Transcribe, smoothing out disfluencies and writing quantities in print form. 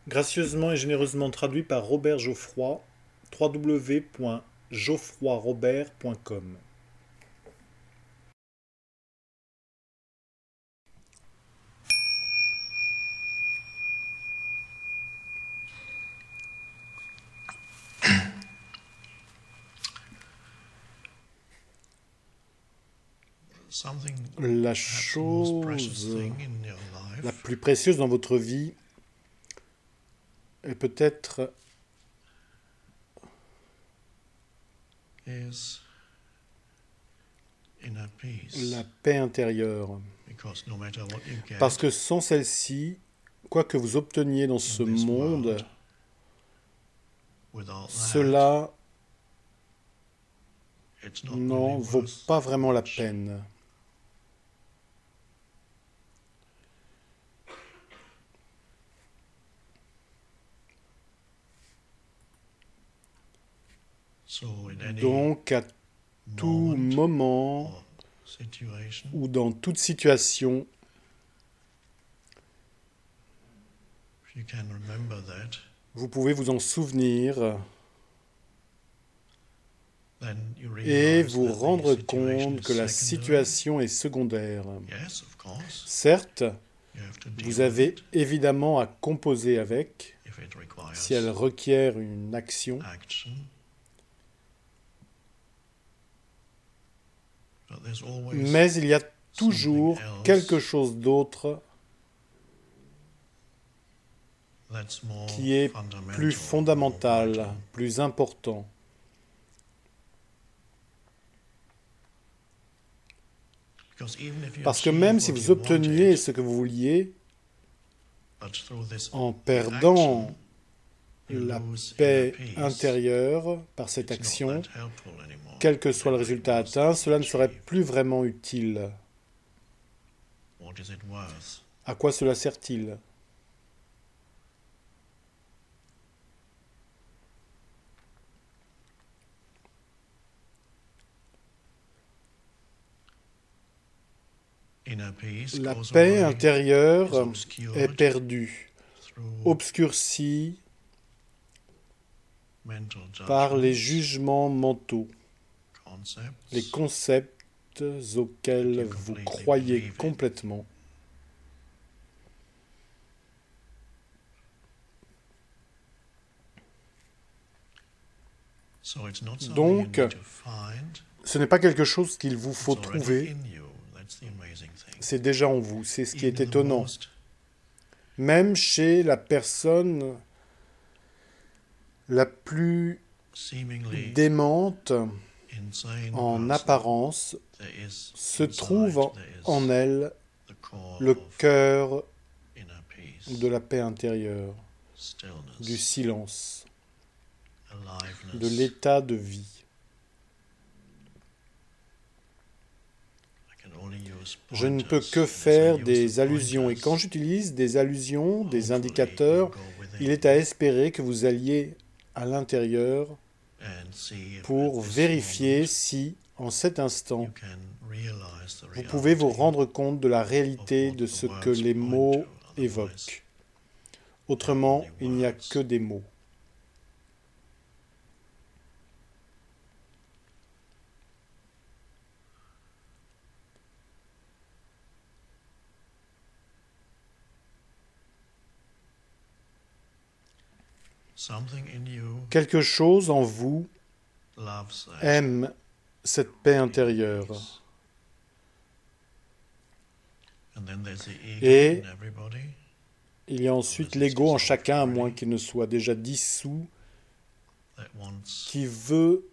Gracieusement et généreusement traduit par Robert Geoffroy, www.geoffroyrobert.com. La chose la plus précieuse dans votre vie est peut-être la paix intérieure. Parce que sans celle-ci, quoi que vous obteniez dans ce monde, cela n'en vaut pas vraiment la peine. Donc, à tout moment ou dans toute situation, vous pouvez vous en souvenir et vous rendre compte que la situation est secondaire. Certes, vous avez évidemment à composer avec, si elle requiert une action, mais il y a toujours quelque chose d'autre qui est plus fondamental, plus important. Parce que même si vous obteniez ce que vous vouliez, en perdant la paix intérieure par cette action, quel que soit le résultat atteint, cela ne serait plus vraiment utile. À quoi cela sert-il ? La paix intérieure est perdue, obscurcie par les jugements mentaux, les concepts auxquels vous croyez complètement. Donc, ce n'est pas quelque chose qu'il vous faut trouver, c'est déjà en vous, c'est ce qui est étonnant. Même chez la personne la plus démente en apparence, se trouve en elle le cœur de la paix intérieure, du silence, de l'état de vie. Je ne peux que faire des allusions, et quand j'utilise des allusions, des indicateurs, il est à espérer que vous alliez à l'intérieur pour vérifier si, en cet instant, vous pouvez vous rendre compte de la réalité de ce que les mots évoquent. Autrement, il n'y a que des mots. Quelque chose en vous aime cette paix intérieure. Et il y a ensuite l'ego en chacun, à moins qu'il ne soit déjà dissous, qui veut